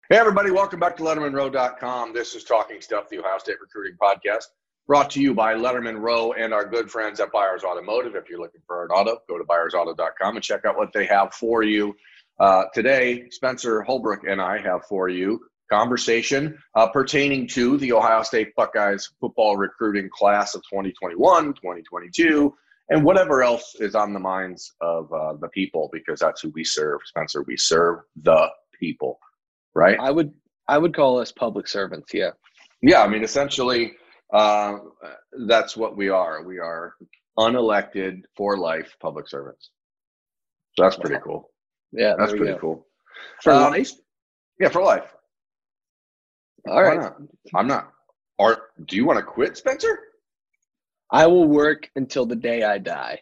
Hey, everybody, welcome back to LettermanRow.com. This is Talking Stuff, the Ohio State Recruiting Podcast, brought to you by Letterman Row and our good friends at Byers Automotive. If you're looking for an auto, go to ByersAuto.com and check out what they have for you. Today, Spencer Holbrook and I have for you conversation pertaining to the Ohio State Buckeyes football recruiting class of 2021, 2022, and whatever else is on the minds of the people, because that's who we serve, Spencer. We serve the people. Right? I would call us public servants, yeah. Yeah, I mean, essentially, that's what we are. We are unelected for life public servants. So that's pretty cool. Yeah, that's pretty cool. For life? Yeah, for life. All right. Not? I'm not. Do you want to quit, Spencer? I will work until the day I die.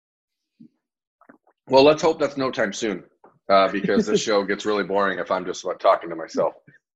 Well, let's hope that's no time soon. Because this show gets really boring if I'm just talking to myself.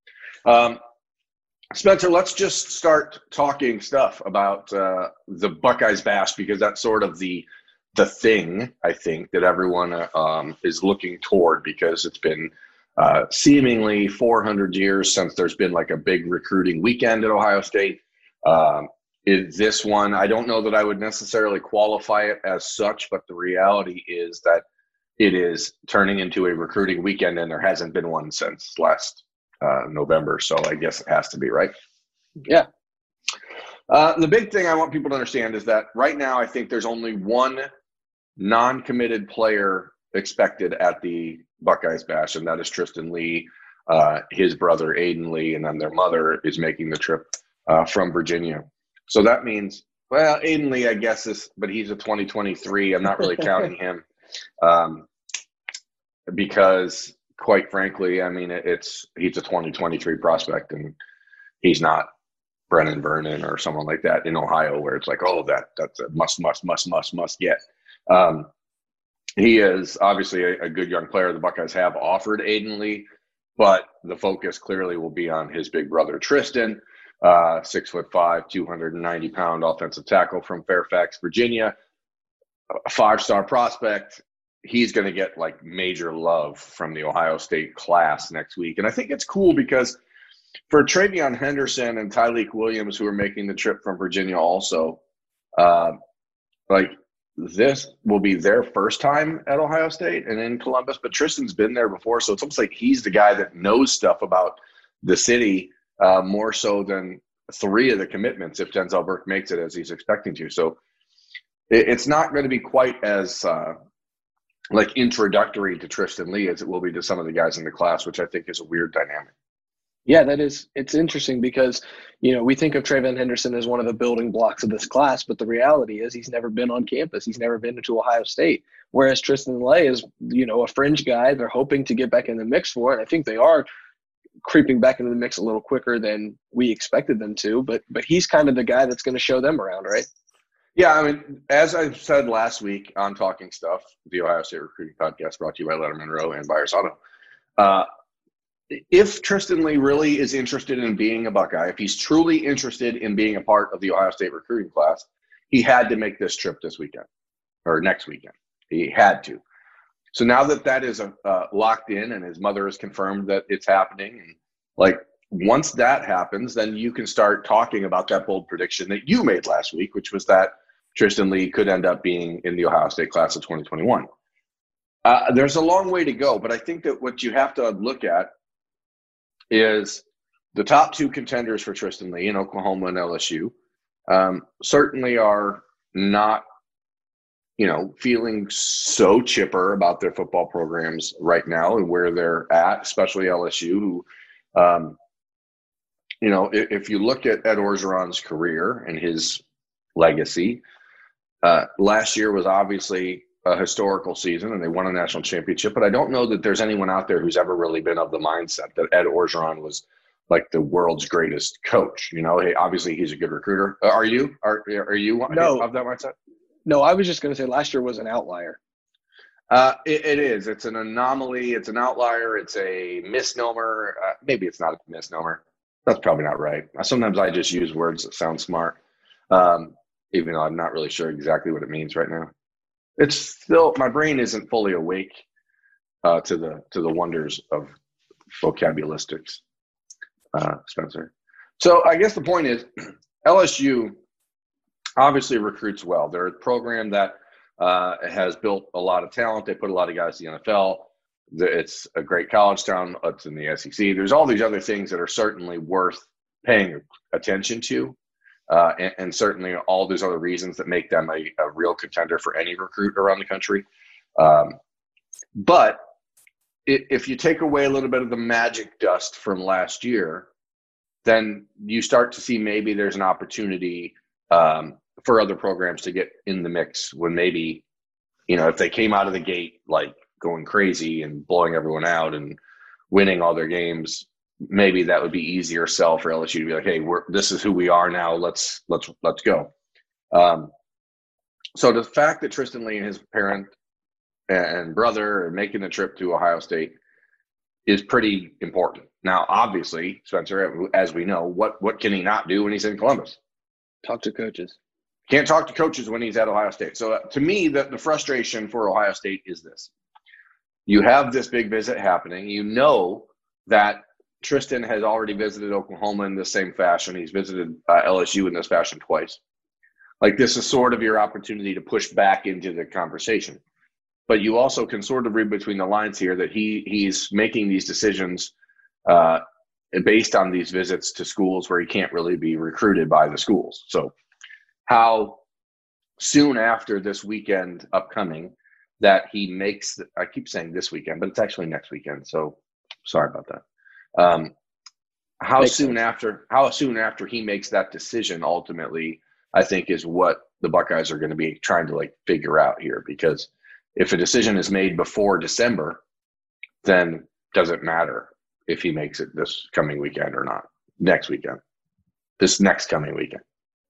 Spencer, let's just start talking stuff about the Buckeyes Bash, because that's sort of the thing, I think, that everyone is looking toward, because it's been seemingly 400 years since there's been like a big recruiting weekend at Ohio State. This one, I don't know that I would necessarily qualify it as such, but the reality is that it is turning into a recruiting weekend, and there hasn't been one since last November. So I guess it has to be, right? Yeah. The big thing I want people to understand is that right now I think there's only one non-committed player expected at the Buckeyes Bash, and that is Tristan Lee, his brother Aiden Lee, and then their mother is making the trip from Virginia. So that means, well, Aiden Lee, I guess, but he's a 2023. I'm not really counting him. Because quite frankly, I mean, he's a 2023 prospect, and he's not Brennan Vernon or someone like that in Ohio, where it's like, oh, that's a must get. He is obviously a good young player. The Buckeyes have offered Aiden Lee, but the focus clearly will be on his big brother Tristan, 6'5", 290-pound offensive tackle from Fairfax, Virginia, a 5-star prospect. He's going to get like major love from the Ohio State class next week. And I think it's cool because for Travion Henderson and Tyleik Williams, who are making the trip from Virginia also, like this will be their first time at Ohio State and in Columbus, but Tristan's been there before. So it's almost like he's the guy that knows stuff about the city more so than 3 of the commitments if Denzel Burke makes it as he's expecting to. So it's not going to be quite as like introductory to Tristan Lee as it will be to some of the guys in the class, which I think is a weird dynamic. Yeah, it's interesting because, we think of Travion Henderson as one of the building blocks of this class, but the reality is he's never been on campus. He's never been to Ohio State. Whereas Tristan Lee is, a fringe guy they're hoping to get back in the mix for. And I think they are creeping back into the mix a little quicker than we expected them to, but he's kind of the guy that's going to show them around, right? Yeah, I mean, as I said last week on Talking Stuff, the Ohio State Recruiting Podcast brought to you by Letterman Row and Byers Auto, if Tristan Lee really is interested in being a Buckeye, if he's truly interested in being a part of the Ohio State recruiting class, he had to make this trip this weekend or next weekend. He had to. So now that is locked in and his mother has confirmed that it's happening, and like once that happens, then you can start talking about that bold prediction that you made last week, which was that Tristan Lee could end up being in the Ohio State class of 2021. There's a long way to go, but I think that what you have to look at is the top 2 contenders for Tristan Lee in Oklahoma and LSU certainly are not, feeling so chipper about their football programs right now and where they're at, especially LSU, who, if you look at Ed Orgeron's career and his legacy, last year was obviously a historical season and they won a national championship, but I don't know that there's anyone out there who's ever really been of the mindset that Ed Orgeron was like the world's greatest coach. Hey, obviously he's a good recruiter. Are you of that mindset? No, I was just going to say last year was an outlier. It is. It's an anomaly. It's an outlier. It's a misnomer. Maybe it's not a misnomer. That's probably not right. Sometimes I just use words that sound smart, even though I'm not really sure exactly what it means right now. It's still, my brain isn't fully awake to the wonders of vocabulistics, Spencer. So I guess the point is LSU obviously recruits well. They're a program that has built a lot of talent. They put a lot of guys in the NFL. It's a great college town. It's in the SEC. There's all these other things that are certainly worth paying attention to. And certainly all those other reasons that make them a real contender for any recruit around the country. But if you take away a little bit of the magic dust from last year, then you start to see maybe there's an opportunity for other programs to get in the mix when maybe, if they came out of the gate like going crazy and blowing everyone out and winning all their games, maybe that would be easier sell for LSU to be like, hey, this is who we are now. Let's go. So the fact that Tristan Leigh and his parent and brother are making the trip to Ohio State is pretty important. Now, obviously, Spencer, as we know, what can he not do when he's in Columbus? Talk to coaches. Can't talk to coaches when he's at Ohio State. So to me, the frustration for Ohio State is this. You have this big visit happening. You know that Tristan has already visited Oklahoma in the same fashion. He's visited LSU in this fashion twice. Like, this is sort of your opportunity to push back into the conversation. But you also can sort of read between the lines here that he's making these decisions based on these visits to schools where he can't really be recruited by the schools. So how soon after this weekend upcoming that he makes – I keep saying this weekend, but it's actually next weekend. So sorry about that. How soon after he makes that decision ultimately, I think, is what the Buckeyes are going to be trying to figure out here. Because if a decision is made before December, then doesn't matter if he makes it this coming weekend or not. This next coming weekend.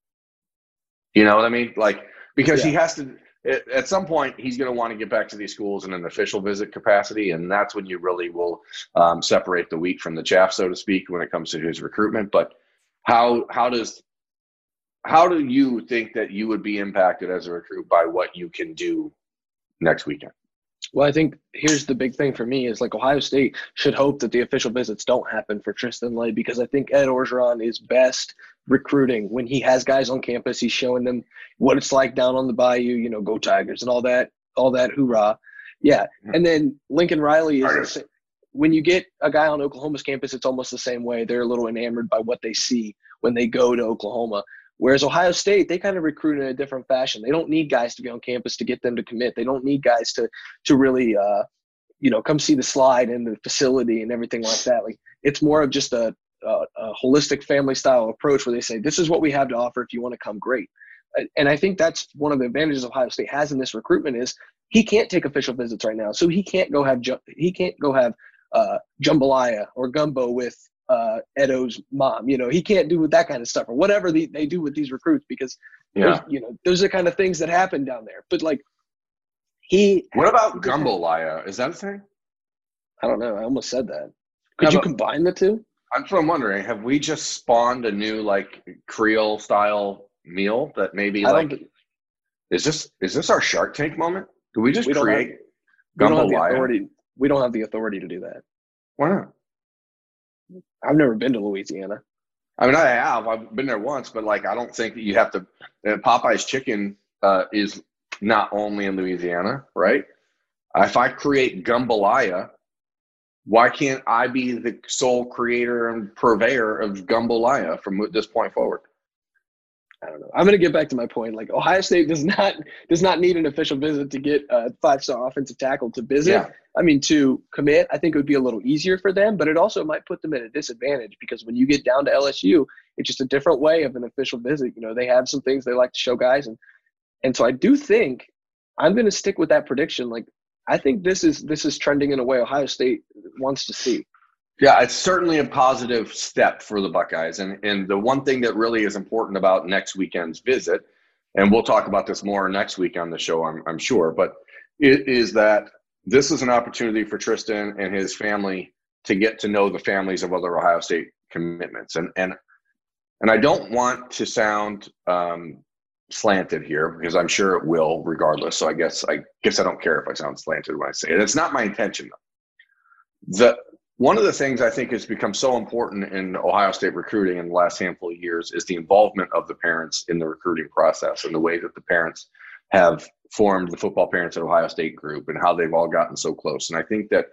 You know what I mean? Because he has to. At some point, he's going to want to get back to these schools in an official visit capacity, and that's when you really will separate the wheat from the chaff, so to speak, when it comes to his recruitment. But how do you think that you would be impacted as a recruit by what you can do next weekend? Well, I think here's the big thing for me is Ohio State should hope that the official visits don't happen for Tristan Leigh, because I think Ed Orgeron is best recruiting when he has guys on campus. He's showing them what it's like down on the bayou, go Tigers and all that hoorah. Yeah. And then Lincoln Riley is when you get a guy on Oklahoma's campus, it's almost the same way. They're a little enamored by what they see when they go to Oklahoma. Whereas Ohio State, they kind of recruit in a different fashion. They don't need guys to be on campus to get them to commit. They don't need guys to really, come see the slide and the facility and everything like that. It's more of just a holistic family style approach where they say, this is what we have to offer. If you want to come, great. And I think that's one of the advantages Ohio State has in this recruitment is he can't take official visits right now. So he can't go have jambalaya or gumbo with Edo's mom. He can't do that kind of stuff or whatever they do with these recruits, because those are the kind of things that happen down there. But what about jambalaya? Is that a thing? I don't know. I almost said that. Could you combine the two? That's what I'm wondering. Have we just spawned a new Creole style meal that maybe is this our Shark Tank moment? Do we just create jambalaya? We don't have the authority to do that. Why not? I've never been to Louisiana. I mean, I have. I've been there once, but I don't think that you have to. Popeye's chicken is not only in Louisiana, right? If I create jambalaya, why can't I be the sole creator and purveyor of jambalaya from this point forward? I don't know. I'm going to get back to my point. Ohio State does not need an official visit to get a 5-star offensive tackle to visit. Yeah. I mean, to commit, I think it would be a little easier for them, but it also might put them at a disadvantage, because when you get down to LSU, it's just a different way of an official visit. They have some things they like to show guys. And so I do think I'm going to stick with that prediction. I think this is trending in a way Ohio State wants to see. Yeah, it's certainly a positive step for the Buckeyes. And the one thing that really is important about next weekend's visit, and we'll talk about this more next week on the show, I'm sure, but it is that this is an opportunity for Tristan and his family to get to know the families of other Ohio State commitments. And I don't want to sound slanted here, because I'm sure it will regardless. So I guess I don't care if I sound slanted when I say it. It's not my intention, though. One of the things I think has become so important in Ohio State recruiting in the last handful of years is the involvement of the parents in the recruiting process and the way that the parents have formed the football parents at Ohio State group and how they've all gotten so close. And I think that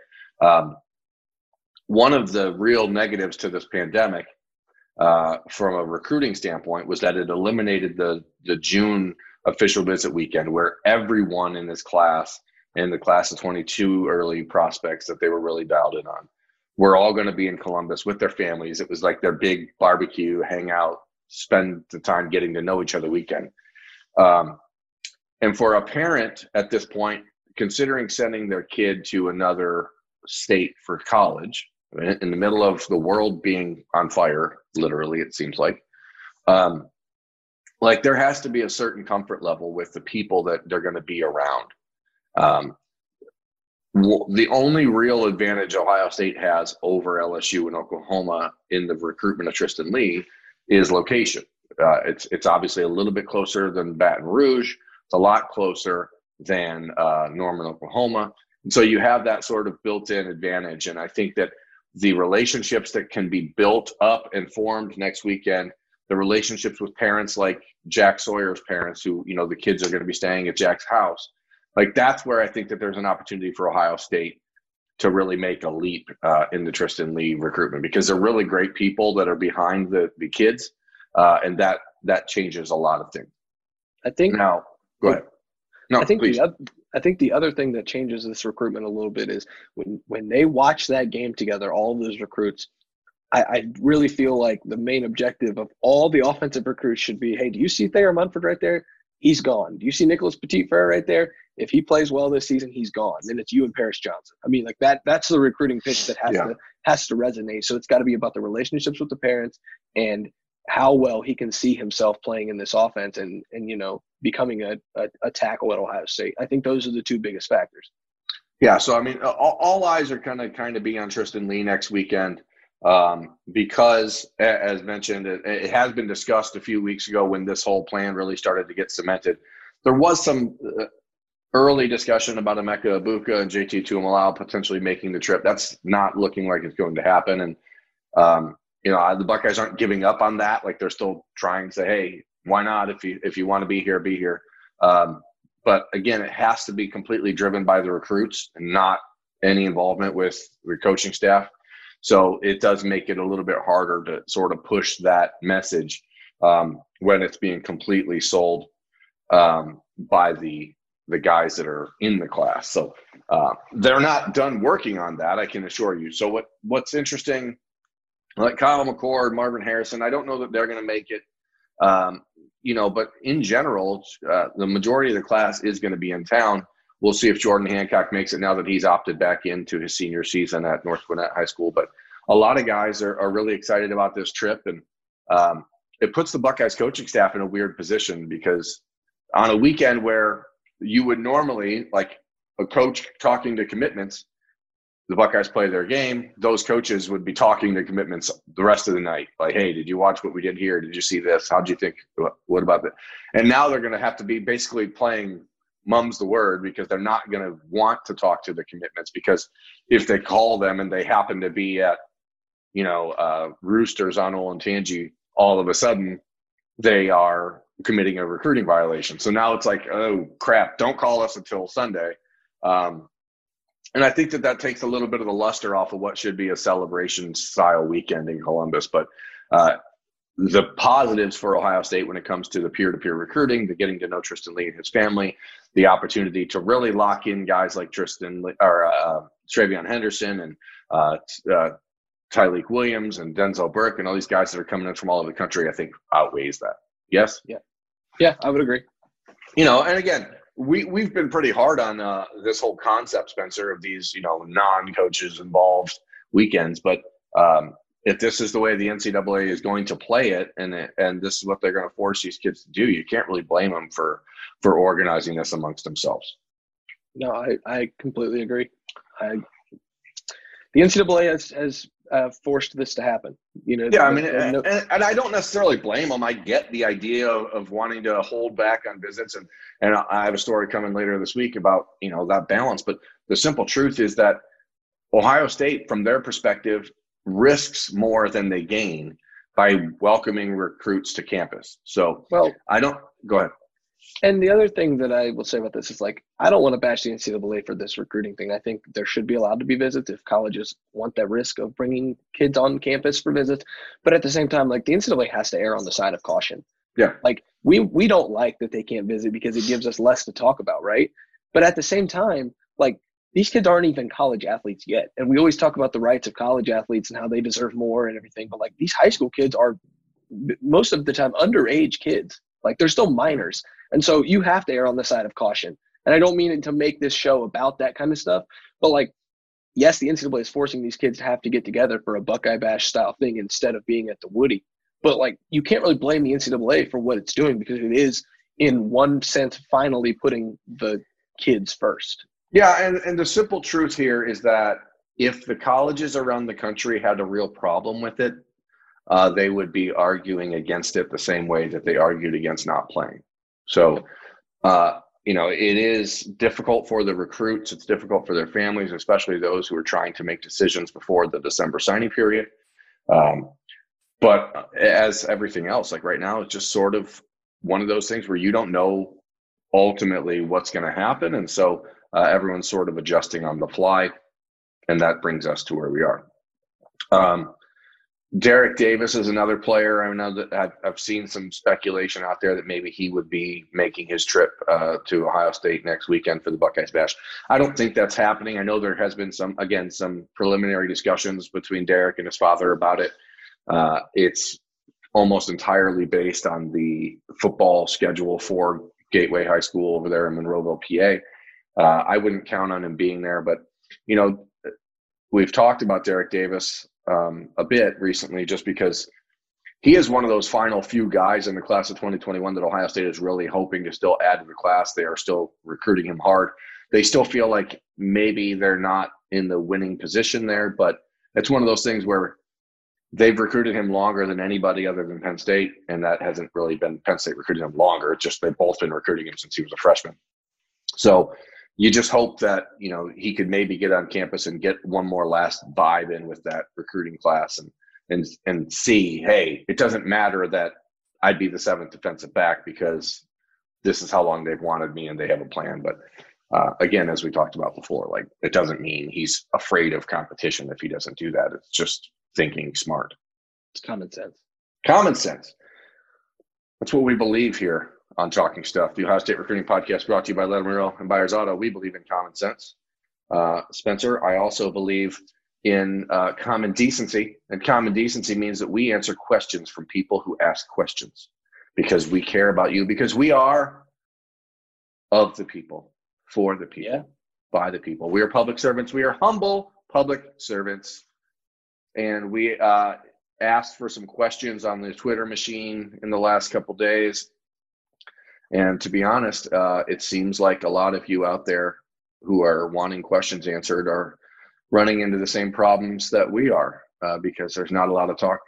one of the real negatives to this pandemic from a recruiting standpoint was that it eliminated the June official visit weekend where everyone in this class, in the class of 22 early prospects that they were really dialed in on, we're all going to be in Columbus with their families. It was like their big barbecue, hang out, spend the time getting to know each other weekend. And for a parent at this point, considering sending their kid to another state for college, in the middle of the world being on fire, literally, it seems like there has to be a certain comfort level with the people that they're going to be around. The only real advantage Ohio State has over LSU and Oklahoma in the recruitment of Tristan Leigh is location. It's obviously a little bit closer than Baton Rouge. It's a lot closer than Norman, Oklahoma. And so you have that sort of built-in advantage. And I think that the relationships that can be built up and formed next weekend, the relationships with parents like Jack Sawyer's parents who, the kids are going to be staying at Jack's house, that's where I think that there's an opportunity for Ohio State to really make a leap in the Tristan Leigh recruitment because they're really great people that are behind the kids, and that changes a lot of things. I think now. Go ahead. No, I think please. I think the other thing that changes this recruitment a little bit is when they watch that game together, all of those recruits. I really feel like the main objective of all the offensive recruits should be, hey, do you see Thayer Munford right there? He's gone. Do you see Nicholas Petit-Frere right there? If he plays well this season, he's gone. Then it's you and Paris Johnson. I mean, that's the recruiting pitch that has to resonate. So it's got to be about the relationships with the parents and how well he can see himself playing in this offense and becoming a tackle at Ohio State. I think those are the two biggest factors. Yeah, so I mean, all eyes are going to kind of be on Tristan Leigh next weekend because, as mentioned, it has been discussed a few weeks ago when this whole plan really started to get cemented. There was some early discussion about Emeka Egbuka and JT Tuimoloau potentially making the trip. That's not looking like it's going to happen, and the Buckeyes aren't giving up on that. They're still trying to say, hey, why not? If you want to be here, be here. But again, it has to be completely driven by the recruits and not any involvement with the coaching staff. So it does make it a little bit harder to sort of push that message when it's being completely sold by the guys that are in the class. So they're not done working on that, I can assure you. So what's interesting, like Kyle McCord, Marvin Harrison, I don't know that they're going to make it, but in general, the majority of the class is going to be in town. We'll see if Jordan Hancock makes it now that he's opted back into his senior season at North Gwinnett High School. But a lot of guys are really excited about this trip. And it puts the Buckeyes coaching staff in a weird position because on a weekend where you would normally, like a coach talking to commitments, the Buckeyes play their game, those coaches would be talking to commitments the rest of the night. Like, hey, did you watch what we did here? Did you see this? How'd you think? What about that? And now they're going to have to be basically playing mum's the word because they're not going to want to talk to the commitments because if they call them and they happen to be at, Roosters on Olentangy, all of a sudden they are committing a recruiting violation. So now it's like, oh, crap, don't call us until Sunday. And I think that takes a little bit of the luster off of what should be a celebration-style weekend in Columbus. But the positives for Ohio State when it comes to the peer-to-peer recruiting, the getting to know Tristan Leigh and his family, the opportunity to really lock in guys like TreVeyon Henderson and Tyleik Williams and Denzel Burke and all these guys that are coming in from all over the country, I think outweighs that. Yes? Yeah, I would agree. And again, we've been pretty hard on this whole concept, Spencer, of these, non-coaches involved weekends. But if this is the way the NCAA is going to play it, and this is what they're going to force these kids to do, you can't really blame them for organizing this amongst themselves. No, I completely agree. The NCAA has forced this to happen. Yeah, I mean, and I don't necessarily blame them. I get the idea of wanting to hold back on visits, and I have a story coming later this week about that balance. But the simple truth is that Ohio State, from their perspective, risks more than they gain by welcoming recruits to campus. So Well, go ahead. and the other thing that I will say about this is, like, I don't want to bash the NCAA for this recruiting thing. I think there should be allowed to be visits if colleges want that risk of bringing kids on campus for visits. But at the same time, like, the NCAA has to err on the side of caution. Yeah. Like, we don't like that they can't visit because it gives us less to talk about, right? But at the same time, like, these kids aren't even college athletes yet. And we always talk about the rights of college athletes and how they deserve more and everything. But, like, these high school kids are most of the time underage kids. Like, they're still minors. And so you have to err on the side of caution. And I don't mean it to make this show about that kind of stuff, but, like, yes, the NCAA is forcing these kids to have to get together for a Buckeye Bash style thing instead of being at the Woody. But, like, you can't really blame the NCAA for what it's doing because it is, in one sense, finally putting the kids first. Yeah, and the simple truth here is that if the colleges around the country had a real problem with it, they would be arguing against it the same way that they argued against not playing. So, it is difficult for the recruits. It's difficult for their families, especially those who are trying to make decisions before the December signing period. But as everything else, like right now, it's just sort of one of those things where you don't know ultimately what's going to happen. And so everyone's sort of adjusting on the fly. And that brings us to where we are. Derek Davis is another player. I know that I've seen some speculation out there that maybe he would be making his trip to Ohio State next weekend for the Buckeyes Bash. I don't think that's happening. I know there has been some preliminary discussions between Derek and his father about it. It's almost entirely based on the football schedule for Gateway High School over there in Monroeville, PA. I wouldn't count on him being there, but, we've talked about Derek Davis a bit recently just because he is one of those final few guys in the class of 2021 that Ohio State is really hoping to still add to the class. They are still recruiting him hard. They still feel like maybe they're not in the winning position there, but it's one of those things where they've recruited him longer than anybody other than Penn State, and that hasn't really been Penn State recruiting him longer. It's just they've both been recruiting him since he was a freshman. So you just hope that, he could maybe get on campus and get one more last vibe in with that recruiting class and see, hey, it doesn't matter that I'd be the seventh defensive back because this is how long they've wanted me and they have a plan. But again, as we talked about before, like, it doesn't mean he's afraid of competition if he doesn't do that. It's just thinking smart. It's common sense. Common sense. That's what we believe here on Talking Stuff, the Ohio State Recruiting Podcast, brought to you by Letterman and Byers Auto. We believe in common sense. Spencer, I also believe in common decency, and common decency means that we answer questions from people who ask questions because we care about you, because we are of the people, for the people, by the people. We are public servants. We are humble public servants, and we asked for some questions on the Twitter machine in the last couple days. And to be honest, it seems like a lot of you out there who are wanting questions answered are running into the same problems that we are because there's not a lot of talk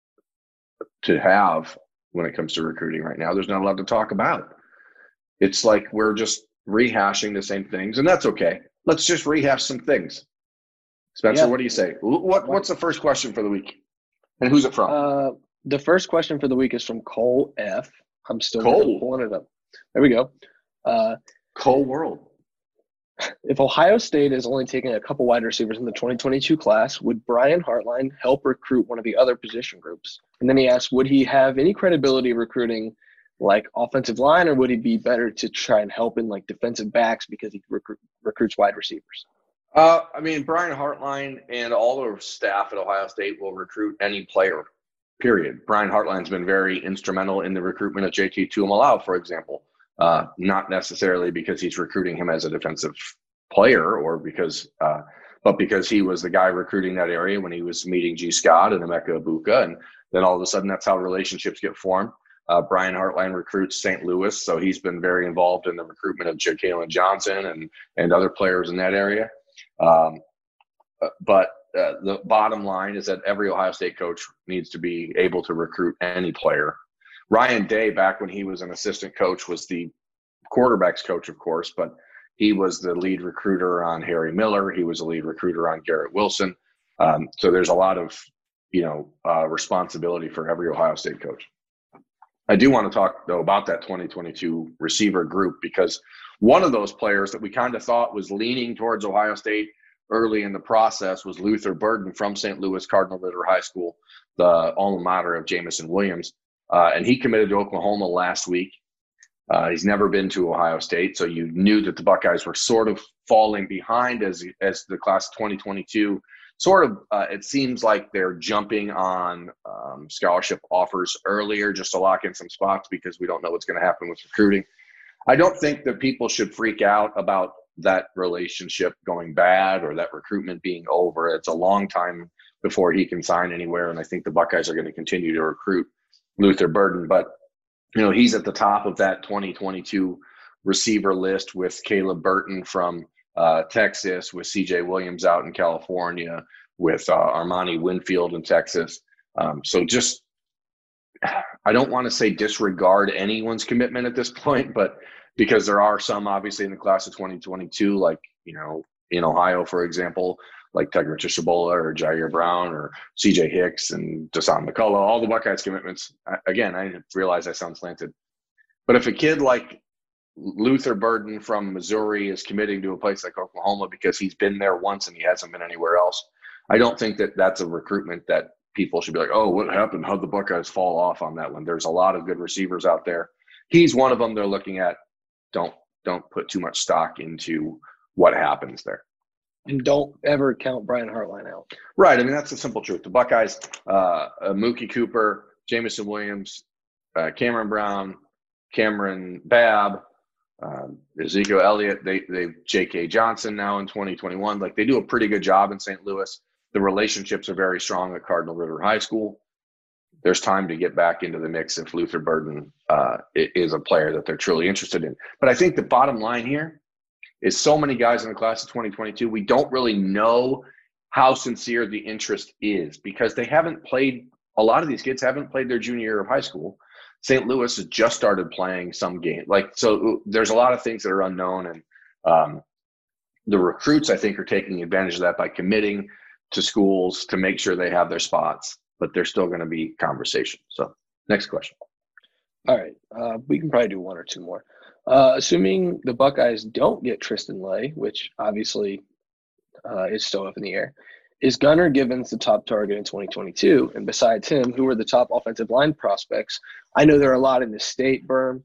to have when it comes to recruiting right now. There's not a lot to talk about. It's like we're just rehashing the same things, and that's okay. Let's just rehash some things. Spencer, what do you say? What's the first question for the week? And who's it from? The first question for the week is from Cole F. I'm still pulling it up. There we go. Cole World. If Ohio State is only taking a couple wide receivers in the 2022 class, would Brian Hartline help recruit one of the other position groups? And then he asked, would he have any credibility recruiting like offensive line, or would he be better to try and help in like defensive backs because he recruits wide receivers? Brian Hartline and all the staff at Ohio State will recruit any player. Period. Brian Hartline's been very instrumental in the recruitment of JT Tuimoloau, for example. Not necessarily because he's recruiting him as a defensive player or but because he was the guy recruiting that area when he was meeting G. Scott and Emeka Ibuka. And then all of a sudden that's how relationships get formed. Brian Hartline recruits St. Louis, so he's been very involved in the recruitment of Jalen Johnson and other players in that area. But the bottom line is that every Ohio State coach needs to be able to recruit any player. Ryan Day, back when he was an assistant coach, was the quarterback's coach, of course, but He was the lead recruiter on Harry Miller. He was the lead recruiter on Garrett Wilson. So there's a lot of, responsibility for every Ohio State coach. I do want to talk, though, about that 2022 receiver group, because one of those players that we kind of thought was leaning towards Ohio State early in the process was Luther Burden from St. Louis Cardinal Ritter High School, the alma mater of Jamison Williams. And he committed to Oklahoma last week. He's never been to Ohio State, so you knew that the Buckeyes were sort of falling behind as the class of 2022. It seems like they're jumping on scholarship offers earlier just to lock in some spots because we don't know what's going to happen with recruiting. I don't think that people should freak out about that relationship going bad or that recruitment being over. It's a long time before he can sign anywhere, and I think the Buckeyes are going to continue to recruit Luther Burden. But, he's at the top of that 2022 receiver list with Caleb Burton from Texas, with CJ Williams out in California, with Armani Winfield in Texas. So just, I don't want to say disregard anyone's commitment at this point, but because there are some obviously in the class of 2022, like, in Ohio, for example, like Tegra Tishabola or Jair Brown or CJ Hicks and Dasan McCullough, all the Buckeyes commitments. Again, I realize I sound slanted, but if a kid like Luther Burden from Missouri is committing to a place like Oklahoma because he's been there once and he hasn't been anywhere else, I don't think that that's a recruitment that people should be like, oh, what happened? How'd the Buckeyes fall off on that one? There's a lot of good receivers out there. He's one of them they're looking at. Don't put too much stock into what happens there. And don't ever count Brian Hartline out. Right. I mean, that's the simple truth. The Buckeyes, Mookie Cooper, Jamison Williams, Cameron Brown, Cameron Babb, Ezekiel Elliott, they've J.K. Johnson now in 2021. Like, they do a pretty good job in St. Louis. The relationships are very strong at Cardinal Ritter High School. There's time to get back into the mix if Luther Burden is a player that they're truly interested in. But I think the bottom line here is so many guys in the class of 2022, we don't really know how sincere the interest is because they haven't played – a lot of these kids haven't played their junior year of high school. St. Louis has just started playing some game. So there's a lot of things that are unknown, and the recruits, I think, are taking advantage of that by committing to schools to make sure they have their spots, but there's still going to be conversation. So next question. All right. We can probably do one or two more. Assuming the Buckeyes don't get Tristan Lay, which obviously is still up in the air, is Gunnar Givens the top target in 2022? And besides him, who are the top offensive line prospects? I know there are a lot in the state, Berm.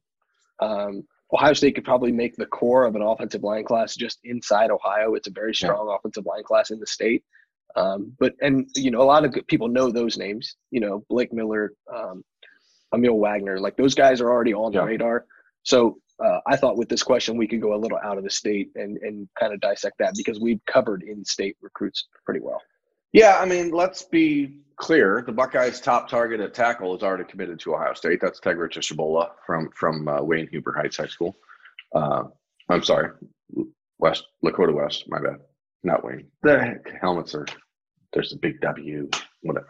Ohio State could probably make the core of an offensive line class just inside Ohio. It's a very strong offensive line class in the state. A lot of people know those names, Blake Miller, Emil Wagner, like those guys are already on the radar. So I thought with this question, we could go a little out of the state and kind of dissect that because we've covered in-state recruits pretty well. Yeah, I mean, let's be clear. The Buckeyes' top target at tackle is already committed to Ohio State. That's Tegra Tishabola from Wayne Huber Heights High School. I'm sorry, Lakota West, my bad. Not Wayne. The helmets there's a big W, whatever.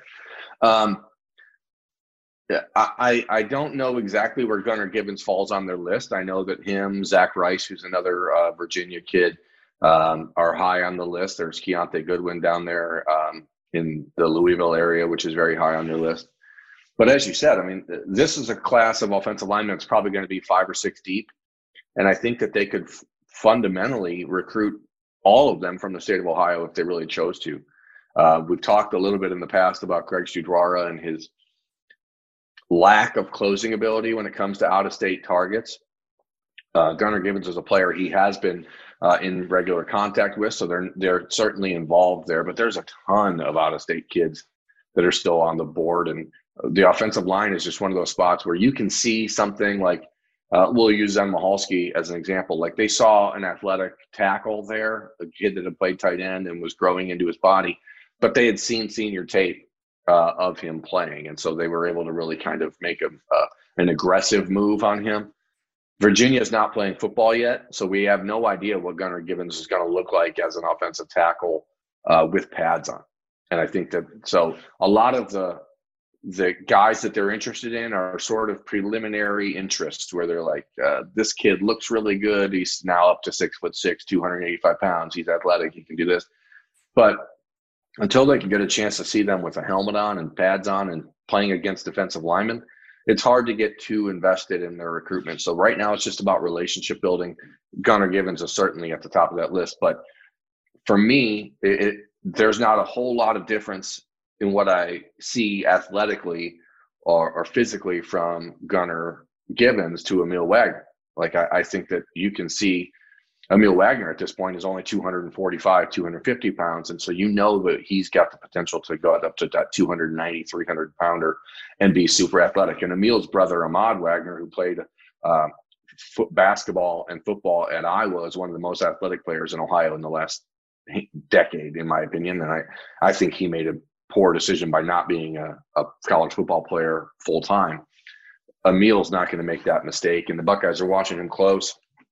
I don't know exactly where Gunnar Givens falls on their list. I know that him, Zach Rice, who's another Virginia kid, are high on the list. There's Keontae Goodwin down there in the Louisville area, which is very high on their list. But as you said, I mean, this is a class of offensive linemen that's probably going to be 5 or 6 deep. And I think that they could fundamentally recruit all of them from the state of Ohio if they really chose to. We've talked a little bit in the past about Greg Studwara and his lack of closing ability when it comes to out-of-state targets. Gunnar Givens is a player he has been in regular contact with, so they're certainly involved there. But there's a ton of out-of-state kids that are still on the board, and the offensive line is just one of those spots where you can see something like we'll use Zen Mahalski as an example. Like they saw an athletic tackle there, a kid that had played tight end and was growing into his body, but they had seen senior tape of him playing, and so they were able to really kind of make an aggressive move on him. Virginia is not playing football yet, so we have no idea what Gunnar Givens is going to look like as an offensive tackle with pads on. And I think that so a lot of the the guys that they're interested in are sort of preliminary interests where they're like, this kid looks really good. He's now up to 6'6", 285 pounds. He's athletic. He can do this. But until they can get a chance to see them with a helmet on and pads on and playing against defensive linemen, it's hard to get too invested in their recruitment. So right now it's just about relationship building. Gunnar Givens is certainly at the top of that list. But for me, there's not a whole lot of difference in what I see athletically or physically from Gunnar Givens to Emil Wagner. Like I think that you can see Emil Wagner at this point is only 245, 250 pounds. And so you know that he's got the potential to go up to that 290, 300 pounder and be super athletic. And Emil's brother, Ahmad Wagner, who played basketball and football at Iowa, is one of the most athletic players in Ohio in the last decade, in my opinion. And I think he made a poor decision by not being a college football player full time. Emil's not going to make that mistake, and the Buckeyes are watching him close.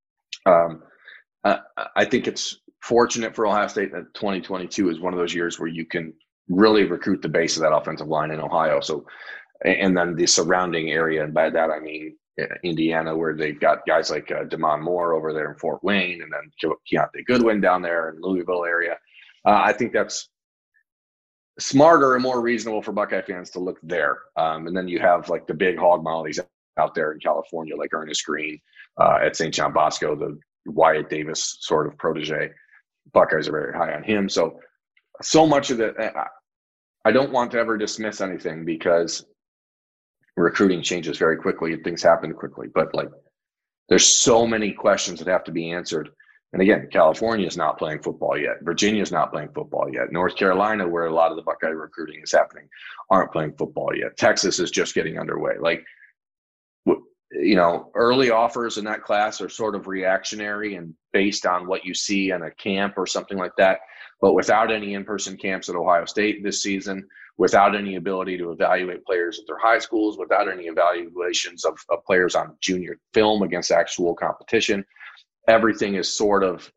I think it's fortunate for Ohio State that 2022 is one of those years where you can really recruit the base of that offensive line in Ohio. So, and then the surrounding area, and by that I mean Indiana, where they've got guys like Damon Moore over there in Fort Wayne, and then Keontae Goodwin down there in Louisville area. I think that's smarter and more reasonable for Buckeye fans to look there. And then you have like the big hog mollies out there in California, like Ernest Green at St. John Bosco, the Wyatt Davis sort of protege. Buckeyes are very high on him. So much of it, I don't want to ever dismiss anything because recruiting changes very quickly and things happen quickly. But like, there's so many questions that have to be answered. And again, California is not playing football yet. Virginia is not playing football yet. North Carolina, where a lot of the Buckeye recruiting is happening, aren't playing football yet. Texas is just getting underway. Like, you know, early offers in that class are sort of reactionary and based on what you see in a camp or something like that. But without any in-person camps at Ohio State this season, without any ability to evaluate players at their high schools, without any evaluations of players on junior film against actual competition, everything is sort of,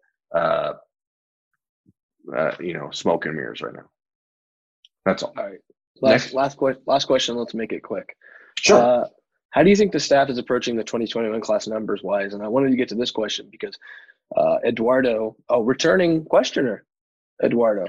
smoke and mirrors right now. That's all. All right. Last question. Let's make it quick. Sure. How do you think the staff is approaching the 2021 class numbers wise? And I wanted to get to this question because Eduardo, returning questioner, Eduardo.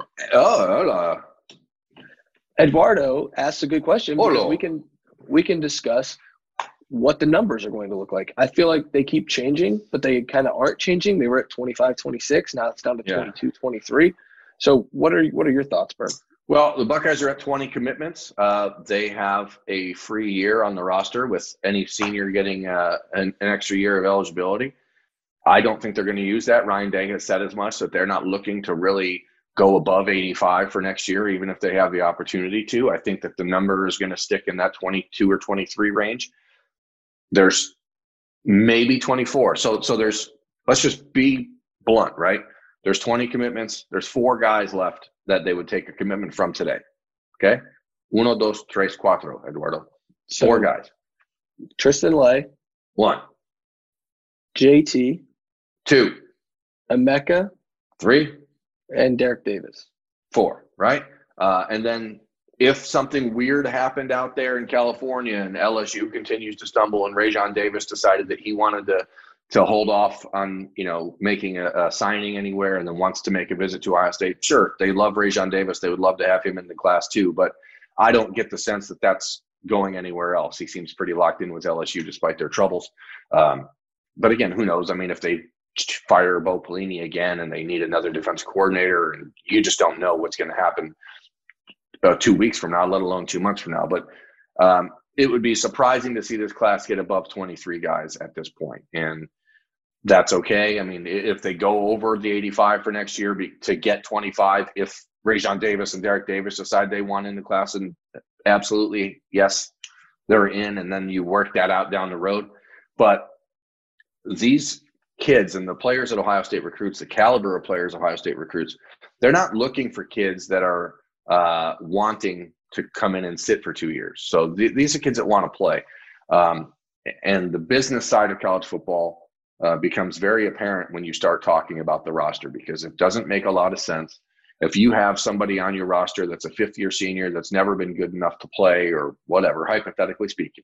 Eduardo asked a good question because we can discuss what the numbers are going to look like. I feel like they keep changing, but they kind of aren't changing. They were at 25, 26. Now it's down to 22, 23. So what are your thoughts, Berg? Well, the Buckeyes are at 20 commitments. They have a free year on the roster with any senior getting an extra year of eligibility. I don't think they're going to use that. Ryan Day has said as much, that they're not looking to really go above 85 for next year, even if they have the opportunity to. I think that the number is going to stick in that 22 or 23 range. There's maybe 24. So there's, let's just be blunt, right? There's 20 commitments. There's 4 guys left that they would take a commitment from today. Okay? 1, 2, 3, 4, Eduardo. 4 guys. Tristan Lay. 1. JT. 2. Emeka. 3. And Derek Davis. 4, right? And then if something weird happened out there in California and LSU continues to stumble and Rajon Davis decided that he wanted to hold off on, making a signing anywhere and then wants to make a visit to Ohio State, sure, they love Rajon Davis. They would love to have him in the class too, but I don't get the sense that that's going anywhere else. He seems pretty locked in with LSU despite their troubles. But again, who knows? I mean, if they fire Bo Pelini again and they need another defense coordinator, and you just don't know what's going to happen 2 weeks from now, let alone 2 months from now. But it would be surprising to see this class get above 23 guys at this point. And that's okay. I mean, if they go over the 85 for next year to get 25, if Rajon Davis and Derek Davis decide they want in the class, and absolutely, yes, they're in, and then you work that out down the road. But these kids and the players that Ohio State recruits, the caliber of players Ohio State recruits, they're not looking for kids that are wanting to come in and sit for 2 years. So these are kids that want to play. And the business side of college football becomes very apparent when you start talking about the roster, because it doesn't make a lot of sense. If you have somebody on your roster that's a fifth-year senior that's never been good enough to play or whatever, hypothetically speaking,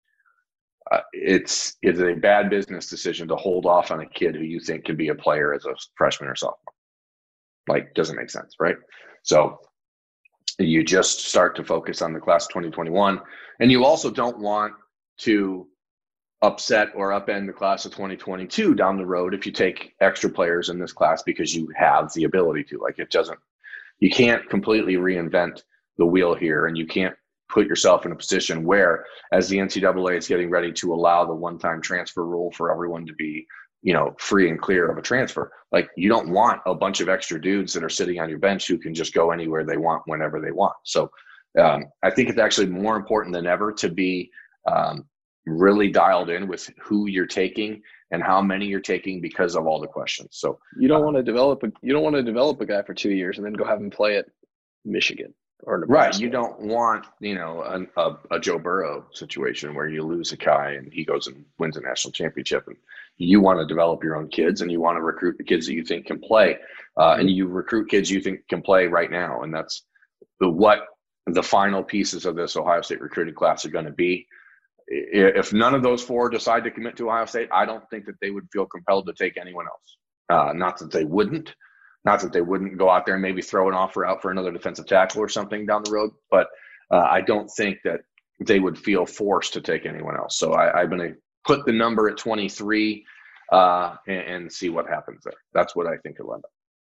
it's a bad business decision to hold off on a kid who you think can be a player as a freshman or sophomore. Like, doesn't make sense, right? So you just start to focus on the class of 2021. And you also don't want to upset or upend the class of 2022 down the road if you take extra players in this class because you have the ability to. Like, you can't completely reinvent the wheel here, and you can't put yourself in a position where, as the NCAA is getting ready to allow the one-time transfer rule for everyone to be, free and clear of a transfer, like, you don't want a bunch of extra dudes that are sitting on your bench who can just go anywhere they want whenever they want. So I think it's actually more important than ever to be really dialed in with who you're taking and how many you're taking because of all the questions. So you don't want to develop a guy for 2 years and then go have him play at Michigan or Nebraska. Right. You don't want, a Joe Burrow situation where you lose a guy and he goes and wins a national championship. And you want to develop your own kids, and you want to recruit the kids that you think can play. And you recruit kids you think can play right now. And that's what the final pieces of this Ohio State recruiting class are going to be. If none of those four decide to commit to Ohio State, I don't think that they would feel compelled to take anyone else. Not that they wouldn't go out there and maybe throw an offer out for another defensive tackle or something down the road. But I don't think that they would feel forced to take anyone else. So I'm going to put the number at 23 and see what happens there. That's what I think it'll end up.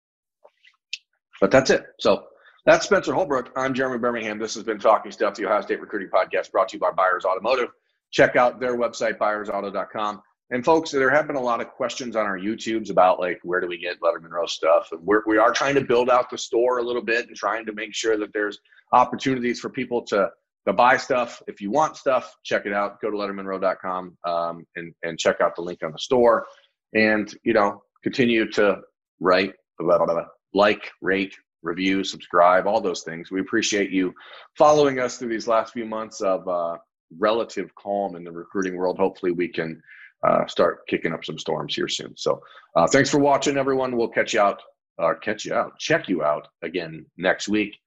But that's it. So that's Spencer Holbrook. I'm Jeremy Birmingham. This has been Talking Stuff, the Ohio State Recruiting Podcast, brought to you by Byers Automotive. Check out their website, byersauto.com. And folks, there have been a lot of questions on our YouTubes about, like, where do we get Letterman Row stuff? And we are trying to build out the store a little bit and trying to make sure that there's opportunities for people to buy stuff. If you want stuff, check it out. Go to lettermanrow.com and check out the link on the store. And, continue to write, like, rate, review, subscribe, all those things. We appreciate you following us through these last few months of relative calm in the recruiting world. Hopefully we can start kicking up some storms here soon. So thanks for watching, everyone. We'll check you out again next week.